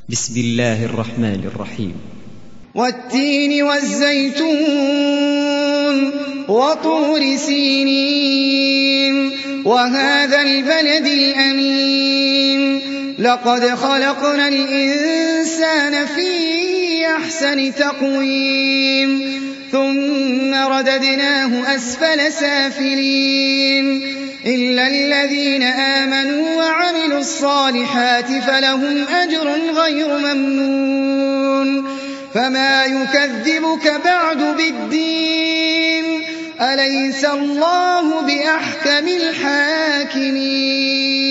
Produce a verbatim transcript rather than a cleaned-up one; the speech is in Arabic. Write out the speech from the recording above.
بسم الله الرحمن الرحيم. والتين والزيتون وطور سينين وهذا البلد الأمين لقد خلقنا الإنسان في أحسن تقويم ثم رددناه أسفل سافلين إلا الذين آمنوا وعملوا الصالحات فلهم أجر غير ممنون فما يكذبك بعد بالدين أليس الله بأحكم الحاكمين.